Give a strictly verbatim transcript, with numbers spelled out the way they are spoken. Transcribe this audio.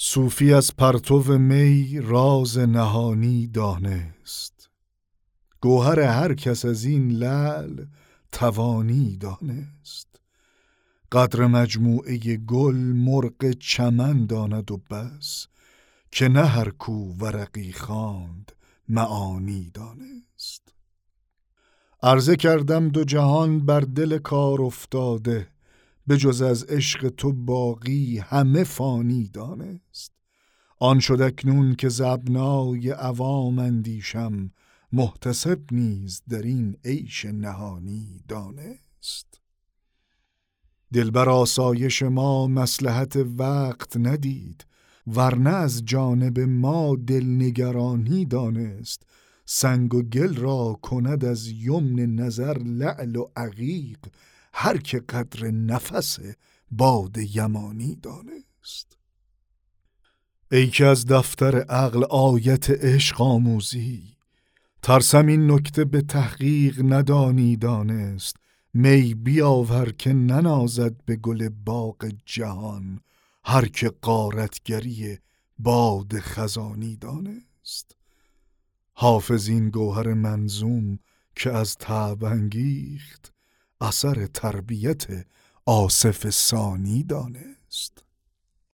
صوفی از پرتو می راز نهانی دانست، گوهر هر کس از این لعل توانی دانست. قدر مجموعه گل مرغ چمن داند و بس، که نه هر کو ورقی خواند معانی دانست. عرضه کردم دو جهان بر دل کار افتاده، به جز از عشق تو باقی همه فانی دانست. آن شد اکنون که ز ابنای عوام اندیشم، محتسب نیز در این عیش نهانی دانست. دلبر آسایش ما مصلحت وقت ندید، ورنه از جانب ما دلنگرانی دانست. سنگ و گل را کند از یمن نظر لعل و عقیق، هر که قدر نفس باد یمانی دانست. ای که از دفتر عقل آیت عشق آموزی، ترسم این نکته به تحقیق ندانی دانست. می بیاور که ننازد به گل باغ جهان، هر که غارتگری باد خزانی دانست. حافظ این گوهر منظوم که از طبع انگیخت، اثر تربیت آصف ثانی دانست.